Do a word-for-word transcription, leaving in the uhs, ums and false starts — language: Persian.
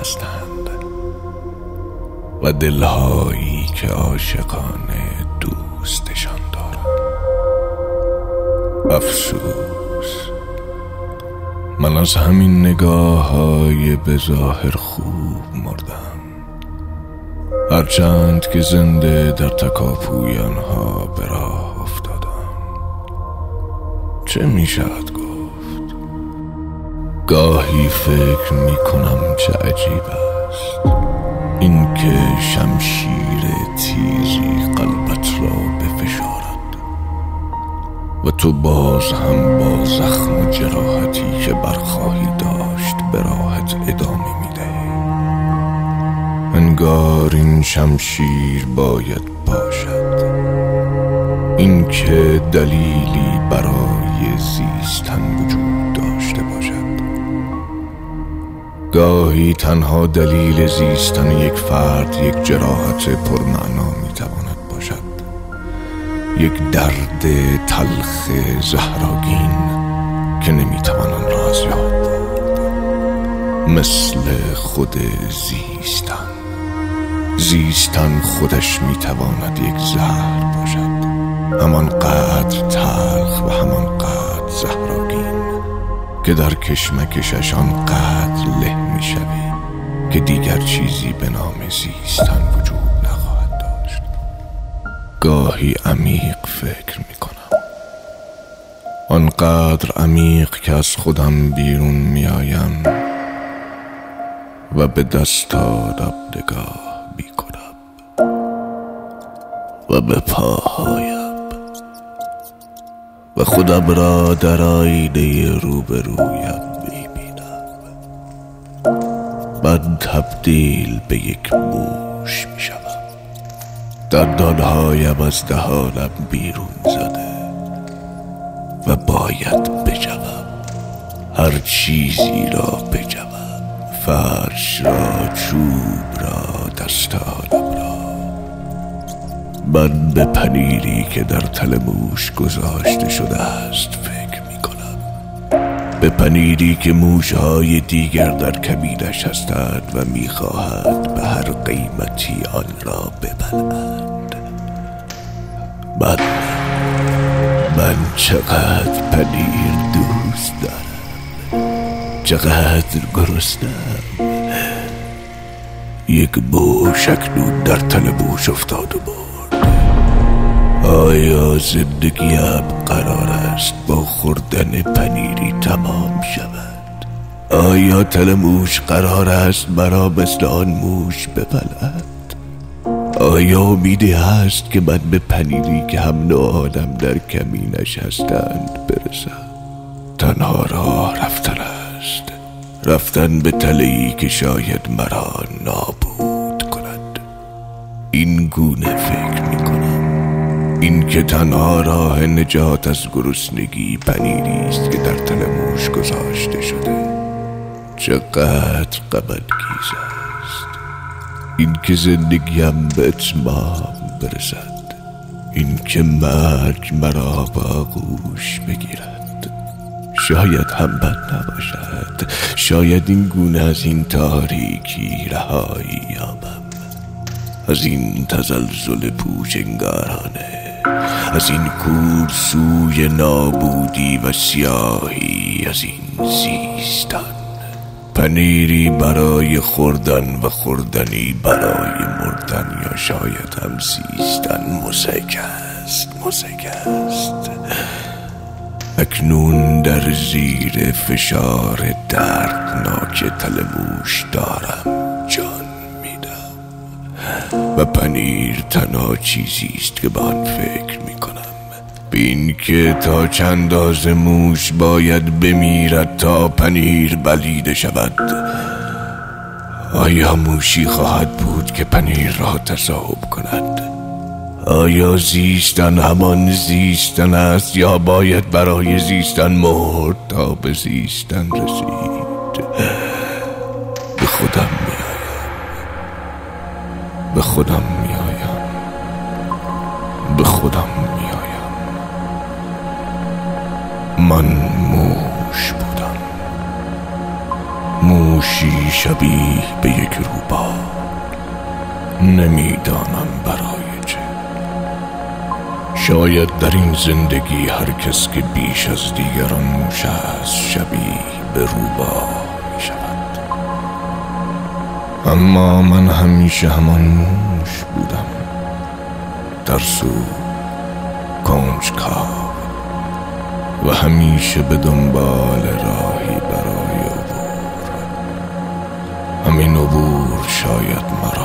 هستند و دلهایی که عاشقانه دوستشان دارند. افسوس من از همین نگاه های به ظاهر خوب مردم، هرچند که زنده در تکاپوی آنها به راه افتادم. چه می شود گفت؟ گاهی فکر می کنم چه عجیب است این که شمشیر تیزی قلبت را بفشارد و تو باز هم با زخم و جراحتی که برخواهی داشت به راحت ادامه می دهی. انگار این شمشیر باید باشد، این که دلیلی برای زیستن وجود داشته باشد. گاهی تنها دلیل زیستن یک فرد یک جراحت پرمعنا می تواند باشد، یک درد تلخ زهراگین که نمی توان آن را از یاد برد. مثل خود زیستن زیستن خودش می تواند یک زهر باشد، همان قدر تلخ و همان قدر زهراگین که در کشمکشش آنقدر له می شوی که دیگر چیزی به نام زیستن وجود نخواهد داشت. گاهی عمیق فکر می کنم، آنقدر عمیق که از خودم بیرون می آیم و به دستارم نگاه می کنم و به پاهایم و خودم را در آینه روبرویم می بینم. من تبدیل به یک موش می شدم، دندانهایم از دهانم بیرون زده و باید بجوم، هر چیزی را بجوم، فرش را، چوب را، دستانم را. من به پنیری که در تل موش گذاشته شده است فکر می کنم، به پنیری که موشهای دیگر در کمینش هستند و می خواهد به هر قیمتی آن را ببلند. من من چقدر پنیر دوست دارم، چقدر گرسنه‌ام. یک موش اکنون در تل موش افتاد و مرد. آیا زندگیم قرار است با خوردن پنیری تمام شود؟ آیا تل موش قرار است مرا مثل آن موش ببلد؟ آیا امیدی هست که من به پنیری که هم نوعانم در کمینش هستند برسم؟ تنها راه رفتن است، رفتن به تله‌ای که شاید مرا نابود کند. این گونه فکر می کنم، این که تنها راه نجات از گرسنگی پنیری است که در تل موش گذاشته شده. چقدر غم‌انگیز است این که زندگیم به اتمام برسد، این که مرگ مرا با آغوش بگیرد. شاید هم بد نباشد، شاید این گونه از این تاریکی رهایی یابم، از این تزلزل پوچنگارانه، از این کور سوی نابودی و سیاهی، از این زیستن. پنیری برای خوردن و خوردنی برای مردن، یا شاید هم زیستن مزهک است، مزهک است. اکنون در زیر فشار دردناک تل موش دارم جان میدم و پنیر تنها چیزی است که به آن فکر میکنم، به این که تا چند اندازه موش باید بمیرد تا پنیر بلیده شود. آیا موشی خواهد بود که پنیر را تصاحب کند؟ آیا زیستن همان زیستن است، یا باید برای زیستن مرد تا به زیستن رسید؟ به خودم میآیم، به خودم میآیم، به خودم میآیم. من موش بودم، موش موشی شبیه به یک روباه، نمیدانم برای چه. شاید در این زندگی هر کس که بیش از دیگران موش است شبیه به روباه می شود. اما من همیشه همان موش بودم، ترسو، کنجکاو و همیشه به دنبال راهی برای عبور. همین عبور شاید مرا